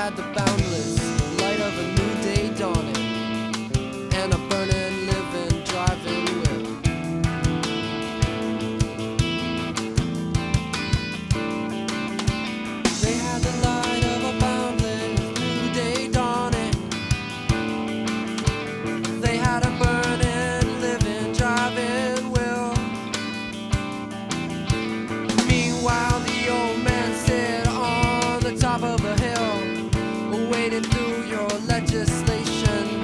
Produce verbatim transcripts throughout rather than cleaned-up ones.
had the boundless light of a new day dawning, and a burning, living, driving will. They had the light of a boundless new day dawning. They had a burning, living, driving will. Meanwhile, the old man sat on the top of a hill, wading through your legislation,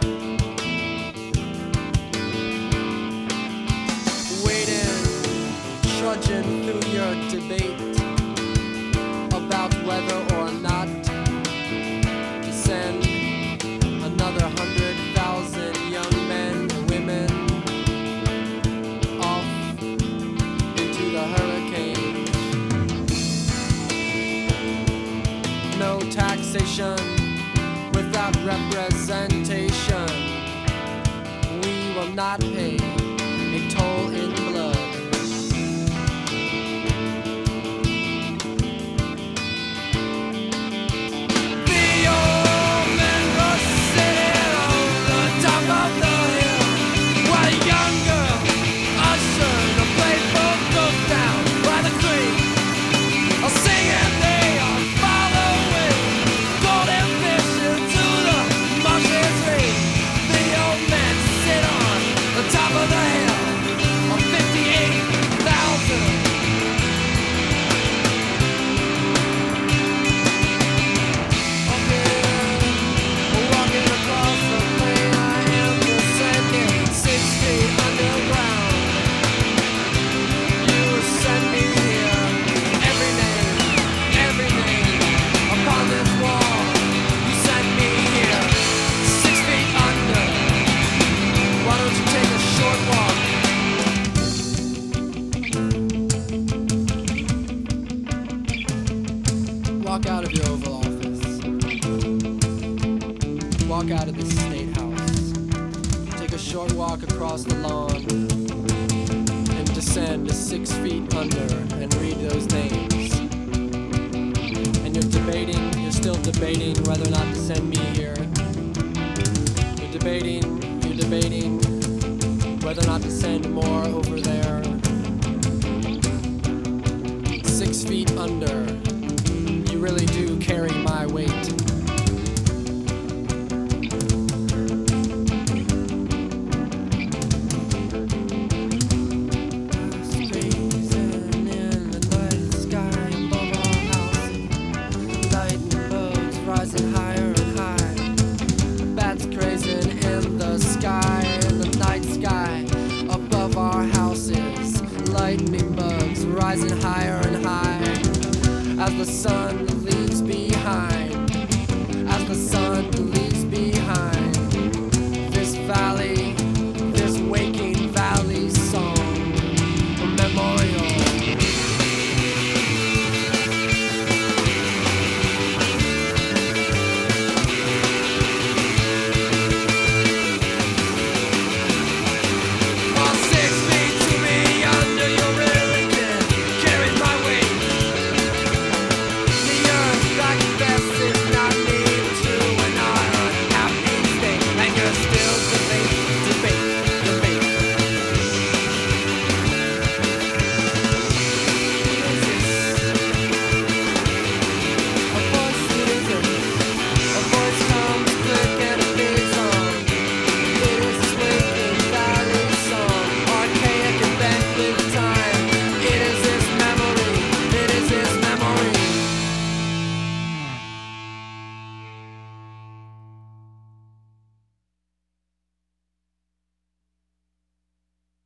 wading, trudging through your debate about whether or not to send another hundred thousand young men and women off into the hurricane. No taxation without representation. We will not pay a toll in blood. The old men were sitting on the top of the hill, while a young girl ushered a playful ghost down by the creek, singing they are following golden fish into the marshes reef. The old men sit on the top of the hill on fifty-eight thousand. Walking, walking across the plain, I am descending six feet underground. You send me here, every name, every name upon this wall. You send me here, six feet under. Why don't you take a short walk? Walk out of your Oval Office. Walk out of the State House. Take a short walk across the lawn and descend to six feet under and read those names. And you're debating, you're still debating whether or not to send me here. You're debating, you're debating whether or not to send more over there. Six feet under. You really do carry